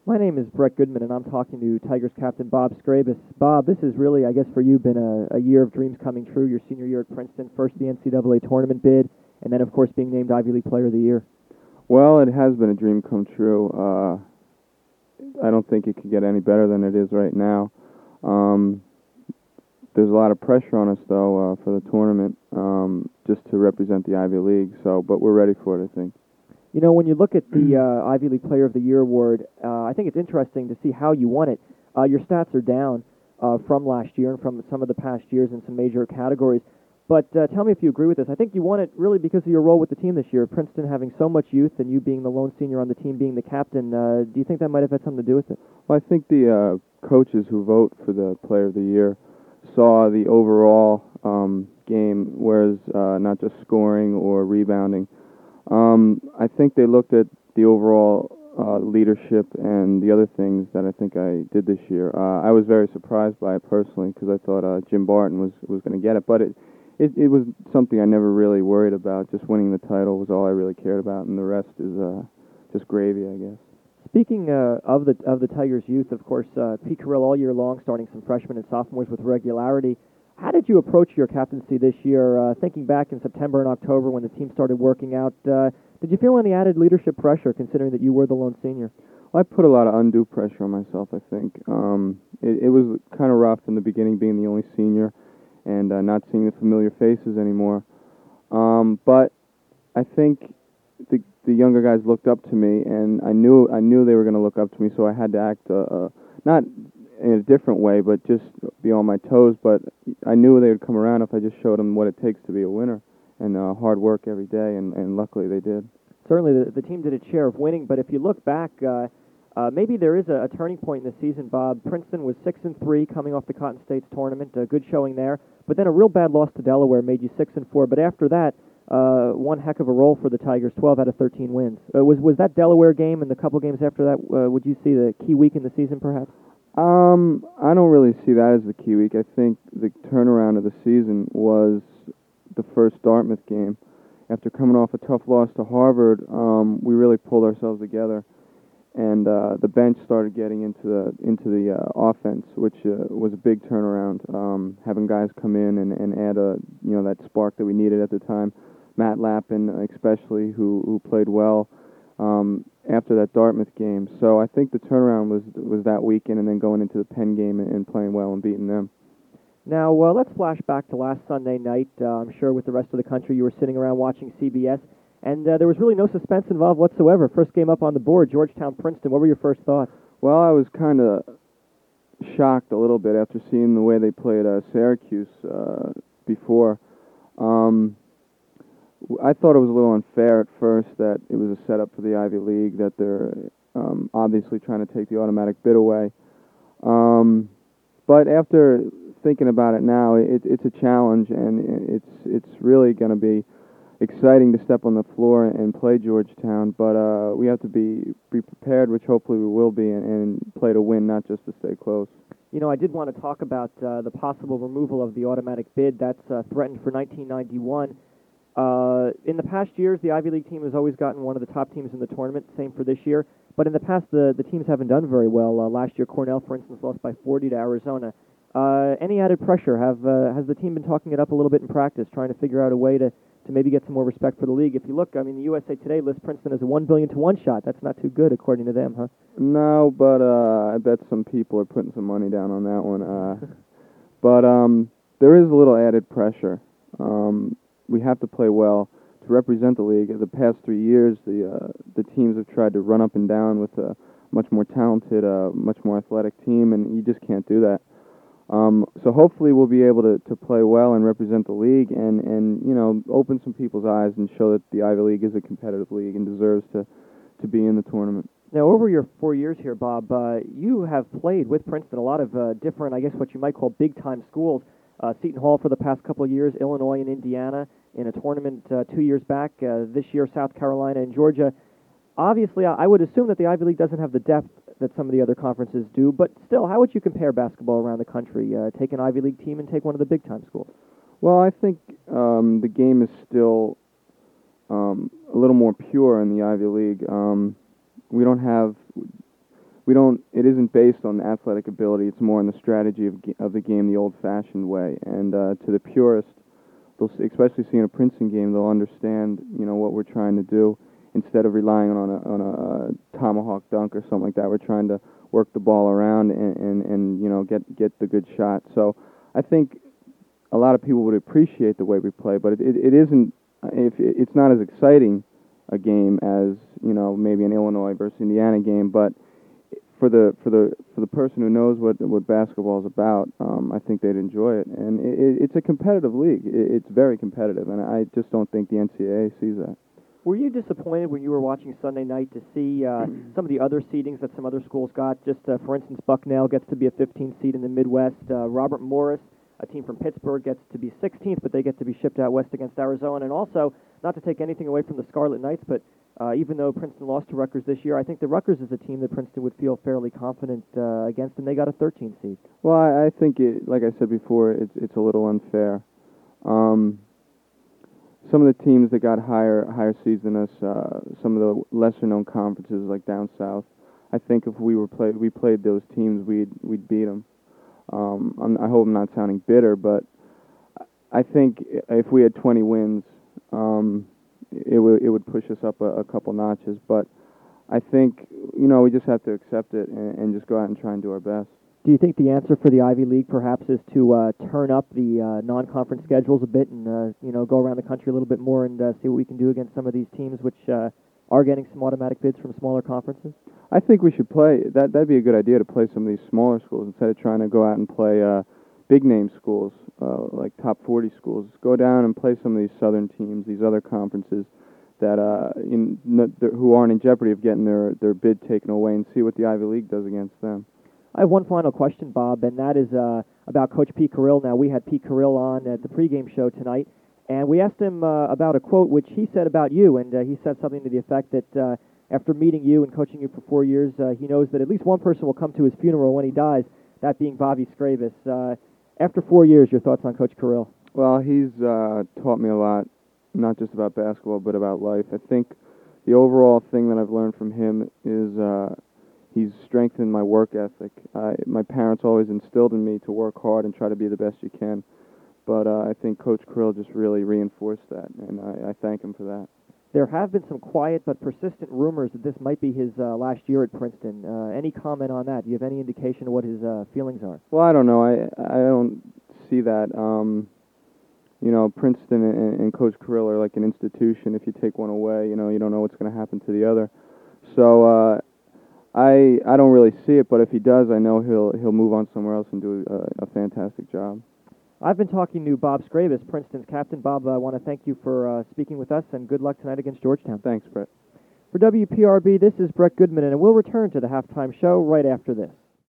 My name is Brett Goodman, and I'm talking to Tigers captain Bob Scrabus. Bob, this has really, I guess, for you, been a year of dreams coming true. Your senior year at Princeton, first the NCAA tournament bid, and then, of course, being named Ivy League Player of the Year. Well, it has been a dream come true. I don't think it could get any better than it is right now. There's a lot of pressure on us, though, for the tournament, just to represent the Ivy League. But we're ready for it, I think. You know, when you look at the Ivy League Player of the Year award, I think it's interesting to see how you won it. Your stats are down from last year and from some of the past years in some major categories. But tell me if you agree with this. I think you won it really because of your role with the team this year. Princeton having so much youth and you being the lone senior on the team, being the captain. Do you think that might have had something to do with it? Well, I think the coaches who vote for the Player of the Year saw the overall game, whereas not just scoring or rebounding. I think they looked at the overall leadership and the other things that I think I did this year. I was very surprised by it personally because I thought Jim Barton was going to get it, but it was something I never really worried about. Just winning the title was all I really cared about, and the rest is just gravy, I guess. Speaking of the Tigers' youth, of course, Pete Carrill all year long, starting some freshmen and sophomores with regularity. How did you approach your captaincy this year? Thinking back in September and October when the team started working out, did you feel any added leadership pressure considering that you were the lone senior? Well, I put a lot of undue pressure on myself, I think. It was kind of rough in the beginning being the only senior and not seeing the familiar faces anymore. But I think the younger guys looked up to me, and I knew they were going to look up to me, so I had to act not in a different way, but just be on my toes. But I knew they would come around if I just showed them what it takes to be a winner and hard work every day, and luckily they did. Certainly, the team did its share of winning, but if you look back, maybe there is a turning point in the season, Bob. Princeton was 6-3 coming off the Cotton States tournament, a good showing there, but then a real bad loss to Delaware made you 6-4. But after that, one heck of a roll for the Tigers, 12 out of 13 wins. Was that Delaware game and the couple games after that, would you see the key week in the season, perhaps? I don't really see that as the key week. I think the turnaround of the season was the first Dartmouth game. After coming off a tough loss to Harvard, we really pulled ourselves together, and the bench started getting into the offense, which was a big turnaround. Having guys come in and add that spark that we needed at the time. Matt Lappin, especially, who played well after that Dartmouth game. So I think the turnaround was that weekend, and then going into the Penn game and playing well and beating them. Now, let's flash back to last Sunday night. I'm sure with the rest of the country you were sitting around watching CBS, and there was really no suspense involved whatsoever. First game up on the board, Georgetown-Princeton. What were your first thoughts? Well, I was kind of shocked a little bit after seeing the way they played Syracuse before. I thought it was a little unfair at first that it was a setup for the Ivy League, that they're obviously trying to take the automatic bid away. But after thinking about it now, it's a challenge, and it's really going to be exciting to step on the floor and play Georgetown. But we have to be prepared, which hopefully we will be, and play to win, not just to stay close. You know, I did want to talk about the possible removal of the automatic bid. That's threatened for 1991. In the past years, the Ivy League team has always gotten one of the top teams in the tournament, same for this year. But in the past, the teams haven't done very well. Last year, Cornell, for instance, lost by 40 to Arizona. Any added pressure? Has the team been talking it up a little bit in practice, trying to figure out a way to maybe get some more respect for the league? If you look, I mean, the USA Today lists Princeton as a 1 billion to 1 shot. That's not too good, according to them, huh? No, but I bet some people are putting some money down on that one. But there is a little added pressure. We have to play well to represent the league. The past 3 years, the teams have tried to run up and down with a much more talented, much more athletic team, and you just can't do that. So hopefully we'll be able to play well and represent the league and open some people's eyes and show that the Ivy League is a competitive league and deserves to be in the tournament. Now, over your 4 years here, Bob, you have played with Princeton a lot of different, I guess what you might call big-time schools. Seton Hall for the past couple of years, Illinois and Indiana in a tournament 2 years back, this year South Carolina and Georgia. Obviously, I would assume that the Ivy League doesn't have the depth that some of the other conferences do, but still, how would you compare basketball around the country? Take an Ivy League team and take one of the big-time schools. Well, I think the game is still a little more pure in the Ivy League. We don't have we don't. It isn't based on athletic ability. It's more on the strategy of the game, the old-fashioned way. And to the purist, especially seeing a Princeton game, they'll understand, what we're trying to do. Instead of relying on a tomahawk dunk or something like that, we're trying to work the ball around and get the good shot. So I think a lot of people would appreciate the way we play, but it isn't. It's not as exciting a game as maybe an Illinois versus Indiana game, but for the person who knows what basketball is about, I think they'd enjoy it. And it's a competitive league. It's very competitive, and I just don't think the NCAA sees that. Were you disappointed when you were watching Sunday night to see some of the other seedings that some other schools got? Just for instance, Bucknell gets to be a 15th seed in the Midwest. Robert Morris, a team from Pittsburgh, gets to be 16th, but they get to be shipped out west against Arizona. And also, not to take anything away from the Scarlet Knights, but even though Princeton lost to Rutgers this year, I think the Rutgers is a team that Princeton would feel fairly confident against, and they got a 13th seed. Well, I think, like I said before, it's a little unfair. Some of the teams that got higher seeds than us, some of the lesser-known conferences like down south, I think if we played those teams, we'd beat them. I hope I'm not sounding bitter, but I think if we had 20 wins, it would push us up a couple notches. But I think we just have to accept it and just go out and try and do our best. Do you think the answer for the Ivy League perhaps is to turn up the non-conference schedules a bit and go around the country a little bit more and see what we can do against some of these teams which are getting some automatic bids from smaller conferences? I think we should play. That'd be a good idea to play some of these smaller schools instead of trying to go out and play big-name schools like top 40 schools. Go down and play some of these southern teams, these other conferences that who aren't in jeopardy of getting their bid taken away, and see what the Ivy League does against them. I have one final question, Bob, and that is about Coach Pete Carril. Now, we had Pete Carril on at the pregame show tonight, and we asked him about a quote which he said about you, and he said something to the effect that after meeting you and coaching you for 4 years, he knows that at least one person will come to his funeral when he dies, that being Bobby Skrabis. After 4 years, your thoughts on Coach Carril? Well, he's taught me a lot, not just about basketball, but about life. I think the overall thing that I've learned from him is he's strengthened my work ethic. My parents always instilled in me to work hard and try to be the best you can. But I think Coach Carril just really reinforced that, and I thank him for that. There have been some quiet but persistent rumors that this might be his last year at Princeton. Any comment on that? Do you have any indication of what his feelings are? Well, I don't know. I don't see that. Princeton and Coach Carril are like an institution. If you take one away, you don't know what's going to happen to the other. So I don't really see it, but if he does, I know he'll move on somewhere else and do a fantastic job. I've been talking to Bob Skrabis, Princeton's captain. Bob, I want to thank you for speaking with us, and good luck tonight against Georgetown. Thanks, Brett. For WPRB, this is Brett Goodman, and we'll return to the halftime show right after this.